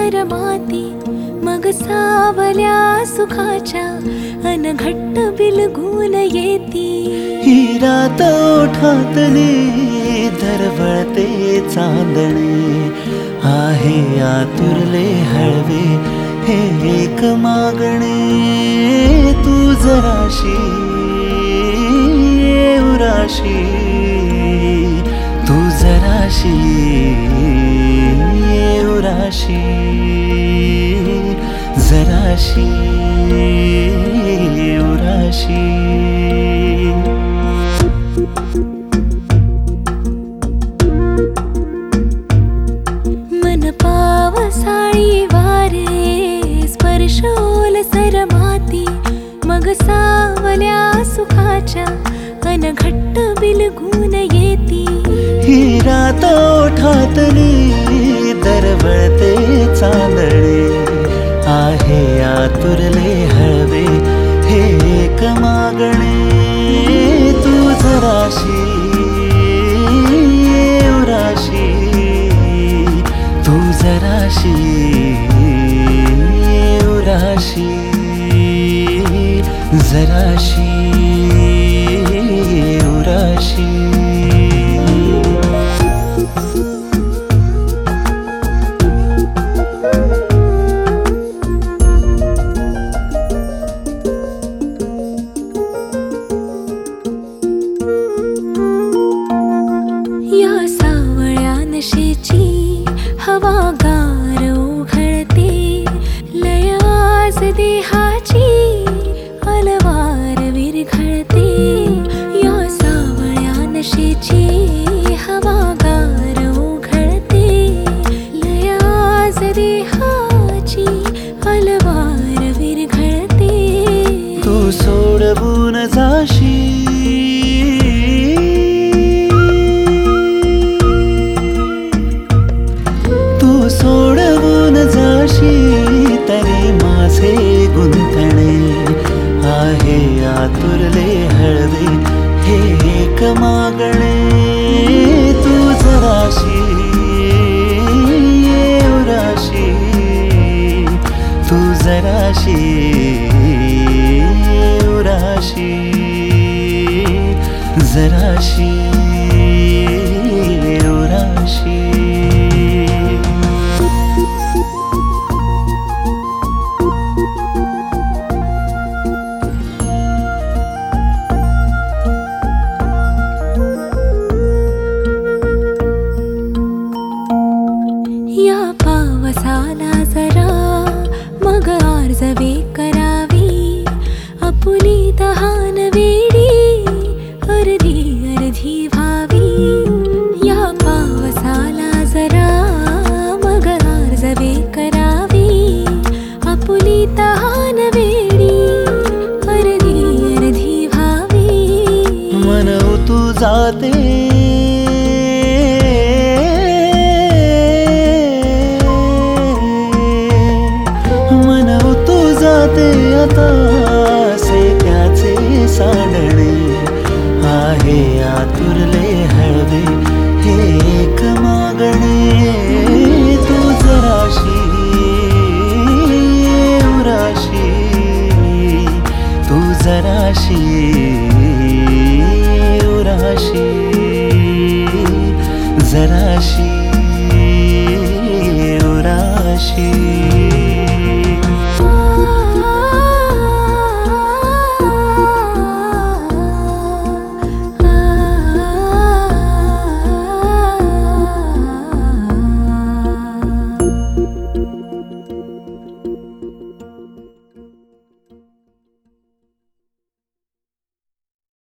सरमाती, मग सावल्या सुखाच्या अनघट्ट बिलगून येती. ही रात ओठातली दरवळते चांदणे, आहे आतुरले हळवे हे एक मागणे. तू जराशी उराशी, तू जराशी उराशी, जराशी उराशी. मन पावसाळी वारे स्पर्शोल सरमाती, मग सावल्या सुखाच्या अनघट्ट बिलगून येती. ही रात ओठातली दरवळते चांदणे, आहे आतुरले हळवे हे एक मागणे. तू जराशी उराशी, तू जराशी उराशी, जराशी उराशी. या सावळ्या नशेची हवागार उघळते, लय आज देहाची अलवार विरघळते. या सावळ्या नशेची हवागार उघळते, लय आज देहाची अलवार विरघळते. तू सोडवून जाशी, तू सोडवून जाशी तरी माझे गुंतणे, आहे आतुरले हळवे हे एक मागणे. तू जराशी उराशी, तू जराशी उराशी, जराशी उराशी. या पावसाला जरा मग आर्जवे करावी, आपुली तहान वेडी अर्धी अर्धी व्हावी. या पावसाला जरा मग आर्जवे करावी, आपुली तहान वेडी अर्धी अर्धी व्हावी. मन तू जाते आता से त्याचे सांडणे, आहे आतुरले हळवे हे एक मागणे. तू जराशी उराशी, तू जराशी